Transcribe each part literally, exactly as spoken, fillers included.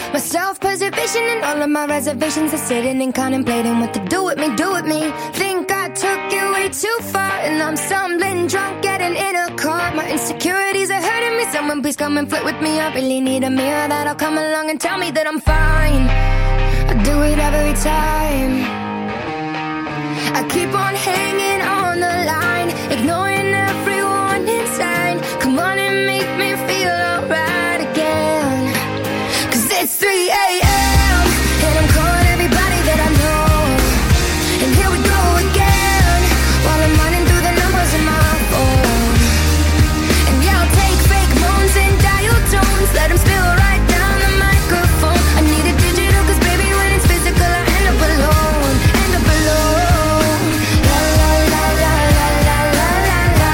My self-preservation and all of my reservations are sitting and contemplating what to do with me, do with me. Think I took it way too far, and I'm stumbling drunk, getting in a car. My insecurities are hurting me. Someone please come and flirt with me. I really need a mirror that'll come along and tell me that I'm fine. I do it every time. I keep on hanging on the line, ignoring every warning sign. Come on and make me feel alright again. Cause it's three a.m. and I'm calling everybody that I know. And here we go again, while I'm running through the numbers in my phone. And yeah, I'll take fake moans and dial tones, let them spill right down the microphone. I need a digital cause baby when it's physical I end up alone, end up alone. La la la la la la la la la.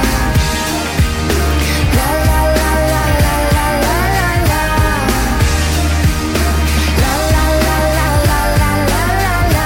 La la la la la la la la la. La la la la la la la la la.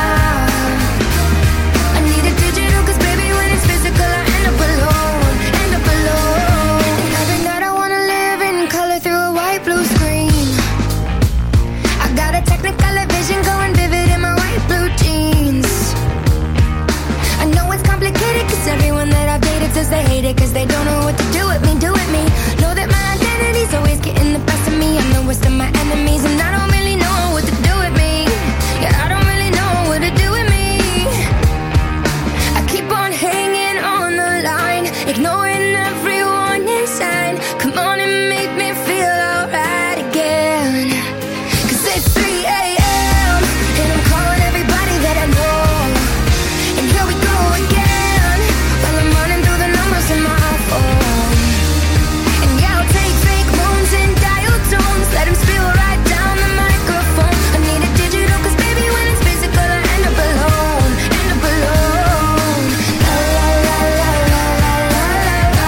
I need a digital cause baby when it's physical I end up alone, end up alone. And every night I wanna live in color through a white blue screen. I got a technicolor vision going vivid in my white blue jeans. I know it's complicated cause everyone that I've dated says they hate it cause they don't know what to do with me, do with me. Know that my identity's always getting the best of me. I'm the worst of my enemies and I don't really know what to do with me. Yeah, I don't really know what to do with me. I keep on hanging on the line, ignoring every warning sign. Come on and make me feel alright again. Cause it's three a.m. and I'm calling everybody that I know. And here we go again, while I'm running through the numbers in my phone. And yeah, I'll take fake moans and dial tones, let them spill right down the microphone. I need a digital cause baby when it's physical I end up alone, end up alone. La la la la la la la la la.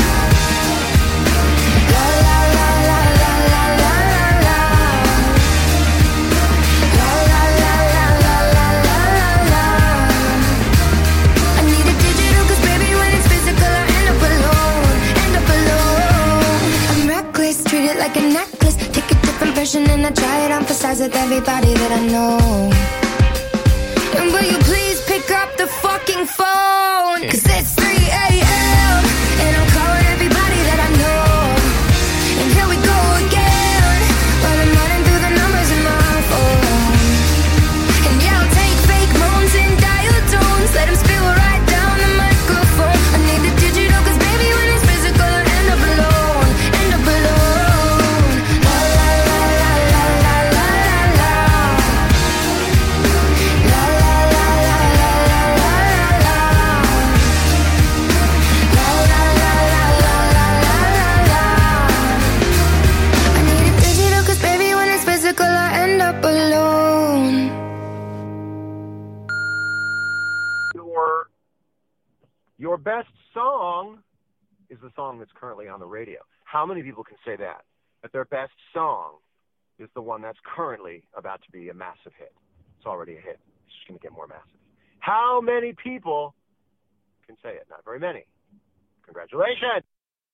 La la la la la la la la la. La la la la la la la la la. I need a digital cause baby when it's physical I end up alone, end up alone. I'm reckless, treat it like a necklace. Take a different version and I try it on for size with everybody that I know. And will you please pick up the fucking phone? Cause it's three a.m. and I'm calling everybody that I know. And here we go again, while I'm running through the numbers in my phone. And yeah, I'll take fake moans and dial tones, let them spill right down the microphone. I need the digital cause baby when it's physical I end up alone, end up alone. La la la la la la la la la. La la la la la la la la la. La la la la la la la la la. I need a digital cause baby when it's physical I end up alone. Your your best song is the song that's currently on the radio. How many people can say that? That their best song is the one that's currently about to be a massive hit. It's already a hit. It's just going to get more massive. How many people can say it? Not very many. Congratulations.